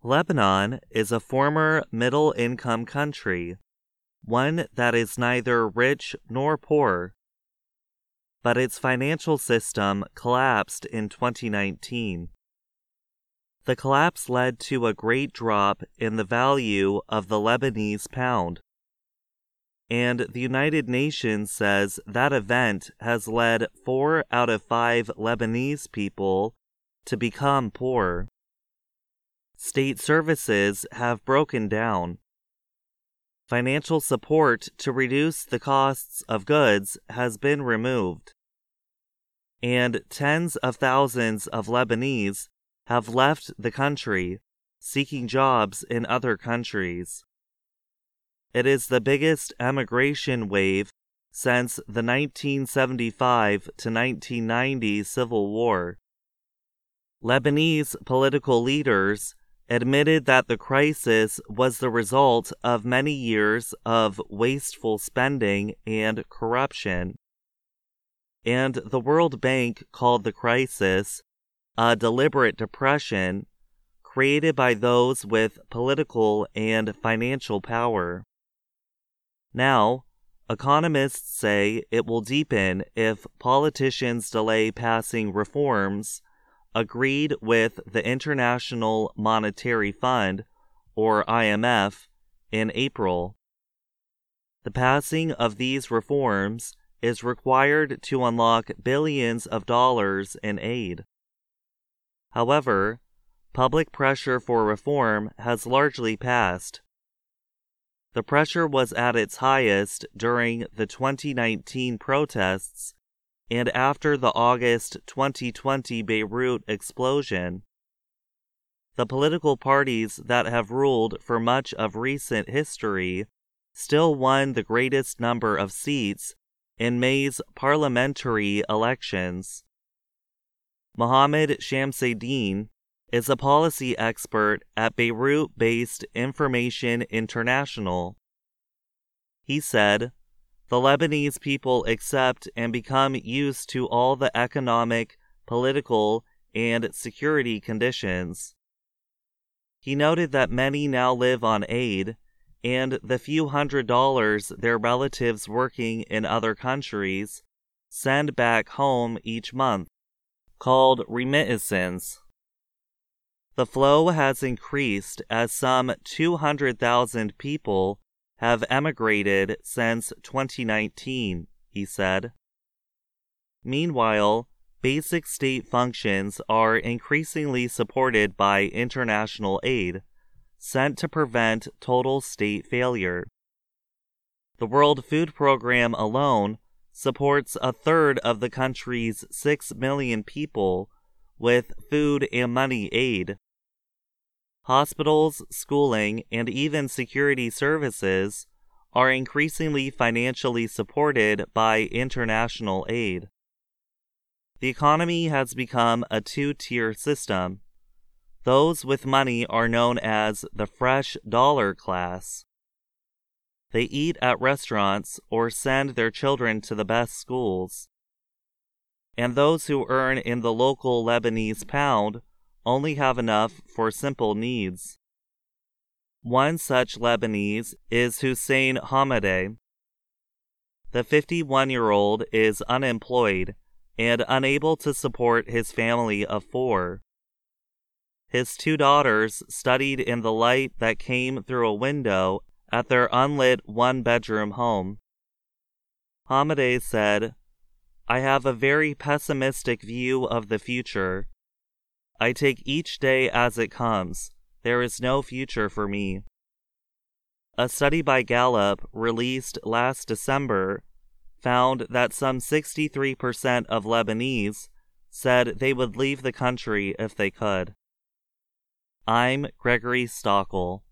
Lebanon is a former middle-income country, one that is neither rich nor poor. But its financial system collapsed in 2019. The collapse led to a great drop in the value of the Lebanese pound. And the United Nations says that event has led 4 out of 5 Lebanese people to become poor. State services have broken down. Financial support to reduce the costs of goods has been removed. And tens of thousands of Lebanese have left the country, seeking jobs in other countries. It is the biggest emigration wave since the 1975 to 1990 Civil War. Lebanese political leaders admitted that the crisis was the result of many years of wasteful spending and corruption. And the World Bank called the crisis a deliberate depression created by those with political and financial power. Now, economists say it will deepen if politicians delay passing reforms agreed with the International Monetary Fund, or IMF, in April. The passing of these reforms is required to unlock billions of dollars in aid. However, public pressure for reform has largely passed. The pressure was at its highest during the 2019 protests and after the August 2020 Beirut explosion. The political parties that have ruled for much of recent history still won the greatest number of seats in May's parliamentary elections. Mohammed Shamseddine is a policy expert at Beirut-based Information International. He said, "The Lebanese people accept and become used to all the economic, political, and security conditions." He noted that many now live on aid, and the few $100s their relatives working in other countries send back home each month, called remittances. The flow has increased as some 200,000 people have emigrated since 2019, he said. Meanwhile, basic state functions are increasingly supported by international aid, sent to prevent total state failure. The World Food Program alone supports a third of the country's 6 million people with food and money aid. Hospitals, schooling, and even security services are increasingly financially supported by international aid. The economy has become a two-tier system. Those with money are known as the fresh dollar class. They eat at restaurants or send their children to the best schools. And those who earn in the local Lebanese pound only have enough for simple needs. One such Lebanese is Hussein Hamadeh. The 51-year-old is unemployed and unable to support his family of 4. His 2 daughters studied in the light that came through a window at their unlit one-bedroom home. Hamadeh said, "I have a very pessimistic view of the future. I take each day as it comes. There is no future for me." A study by Gallup released last December found that some 63% of Lebanese said they would leave the country if they could. I'm Gregory Stockel.